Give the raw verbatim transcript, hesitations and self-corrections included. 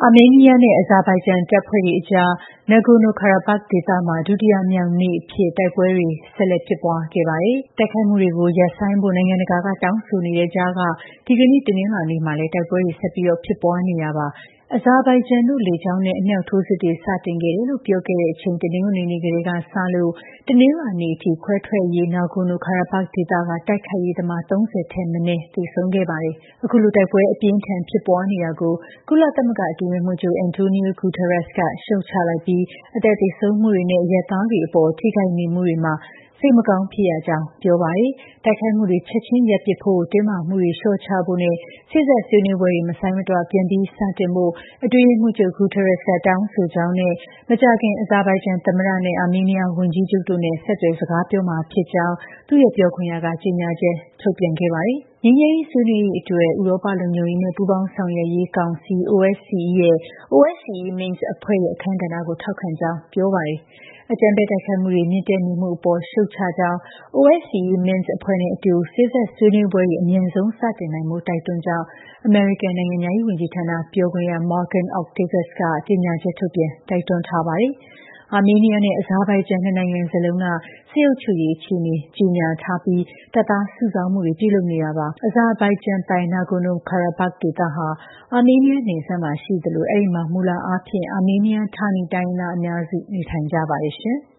အာမေးနီးယားနဲ့အဇာဘိုင်ဂျန်တပ်ဖွဲ့တွေအကြား Nagorno-Karabakh ဒေသမှာ ဒုတိယမြောက်နေ့အဖြစ် တိုက်ပွဲတွေဆက်လက်ဖြစ်ပွားခဲ့ပါတယ်။ တိုက်ခိုက်မှုတွေကိုရပ်ဆိုင်းဖို့ နိုင်ငံတကာကတောင်းဆိုနေတဲ့ကြားက ဒီကနေ့တနင်္လာနေ့မှာလည်း တိုက်ပွဲတွေဆက်ပြီးဖြစ်ပွားနေတာပါ။ အဇာဘိုင်ဂျန်တို့ လေကြောင်းနဲ့ အမြောက်ထိုးစစ်တွေစတင်ခဲ့တယ်လို့ပြောခဲ့တဲ့အချိန် တနင်္ဂနွေနေ့ကတည်းကစလို့ တနင်္လာနေ့အထိ ခွဲထွက်ရေး Nagorno-Karabakh ဒေသက တိုက်ခိုက်ရေးသမား ၃၀ ထက်မနည်းသေဆုံးခဲ့ပါတယ်။ အခုလိုတိုက်ပွဲအပြင်းအထန်ဖြစ်ပွားနေတာကို ကုလသမဂ္ဂအတွင်းရေးမှူးချုပ် Antonio Guterres ကရှုတ်ချလိုက်ပြီး အသက်သေဆုံးမှုတွေနဲ့ အရပ်သားတွေအပေါ် ထိခိုက်နေမှုတွေမှာ စိတ်မကောင်းဖြစ်ရကြောင်းပြောပါတယ်။ တိုက်ခိုက်မှုတွေချက်ချင်းရပ်ပစ်ဖို့၊ တင်းမာမှုတွေလျှော့ချဖို့နဲ့ စေ့စပ်ဆွေးနွေးပွဲတွေ မဆိုင်းမတွပြန်ပြီးစတင်ဖို့ အတွင်းရေးမှူးချုပ် Guterres ကတောင်းဆိုကြောင်းနဲ့ မကြာခင် အဇာဘိုင်ဂျန်သမ္မတနဲ့ အာမေးနီးယားဝန်ကြီးချုပ်တို့နဲ့ ဆက်သွယ်စကားပြောမှာဖြစ်ကြောင်း သူ့ရဲ့ပြောခွင့်ရက ကြေညာချက်ထုတ်ပြန်ခဲ့ပါတယ်။ ငြိမ်းချမ်းရေးဆွေးနွေးရေးအတွက် ဥရောပလုံခြုံရေးနဲ့ ပူးပေါင်းဆောင်ရွက်ရေးကောင်စီ (အို အက်စ် စီ အီ) ရဲ့ အို အက်စ် စီ အီ Minsk အဖွဲ့ရဲ့အခန်းကဏ္ဍကို ထောက်ခံကြောင်းပြောပါတယ်။ အကြမ်းဖက်တိုက်ခိုက်မှုတွေမြင့်တက်နေမှုအပေါ် ရှုတ်ချကြောင်း အို အက်စ် စီ အီ Minsk အဖွဲ့နဲ့အတူ စေ့စပ်ဆွေးနွေးပွဲတွေ အမြန်ဆုံးစတင်နိုင်ဖို့ တိုက်တွန်းကြောင်း အမေရိကန်နိုင်ငံခြားရေးဝန်ကြီးဌာနပြောခွင့်ရ Morgan Ortagus က ကြေညာချက်ထုတ်ပြန်တိုက်တွန်းထားပါတယ်။ အာမေးနီးယားနဲ့ အဇာဘိုင်ဂျန်နှစ်နိုင်ငံစလုံးက စစ်အုပ်ချုပ်ရေးအခြေအနေကြေညာထားပြီး တပ်သားစုဆောင်းမှုတွေပြုလုပ်နေတာပါ။ အဇာဘိုင်ဂျန်ပိုင် Nagorno-Karabakh ဒေသဟာ အာမေးနီးယားနယ်စပ်မှာရှိသလို အဲဒီမှာ မူလအားဖြင့် အာမေးနီးယားဌာနေတိုင်းရင်းသားအများစုနေထိုင်ကြပါတယ်ရှင်။